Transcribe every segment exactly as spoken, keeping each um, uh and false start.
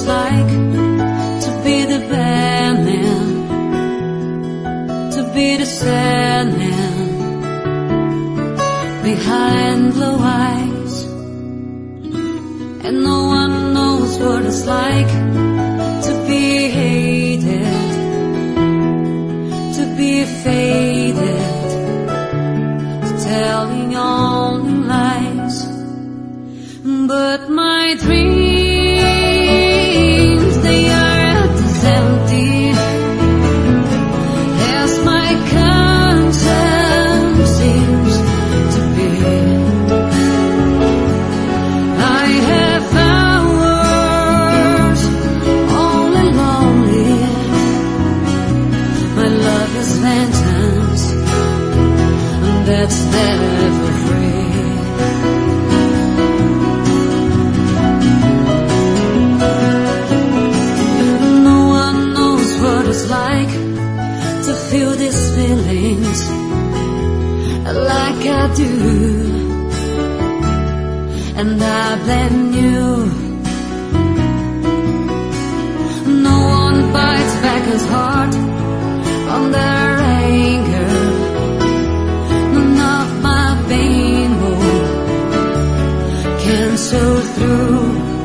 like to be the bad man, to be the sad man behind blue eyes. And no one knows what it's like to be hated, to be faded, telling only lies. But my dreams, they are as empty as my conscience seems to be. I have hours only lonely. My love is vengeance, and that's never free. Like to feel these feelings like I do, and I blame you. No one bites back as hard on their anger. None of my pain can show through.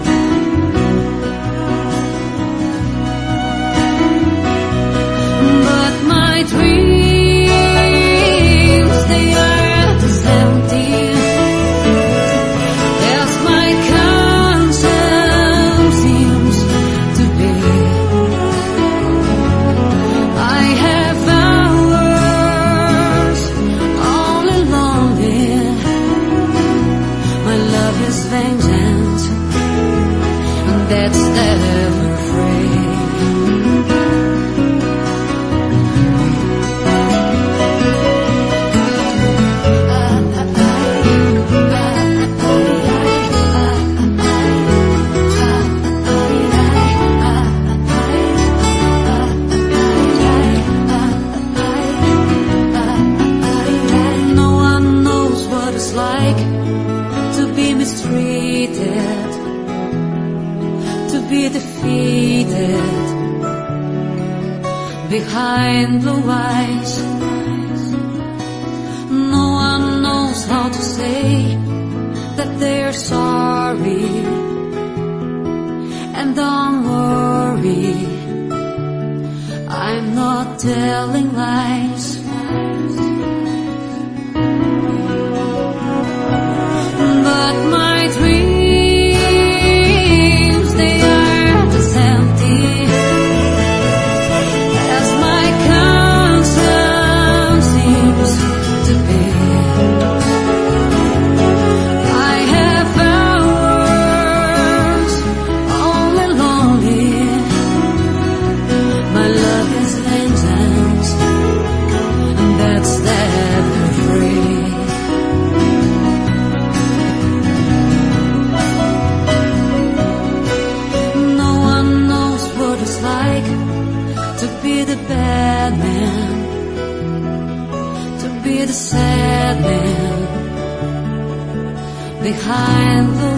Vengeance, and that's never free. No one knows what it's like to be mistreated, to be defeated behind blue eyes. No one knows how to say that they're sorry, and don't worry, I'm not telling lies. But my dreams, they are as empty as my conscience seems to be. I have hours only lonely. My love is vengeance, and that's never free. Like to be the bad man, to be the sad man behind the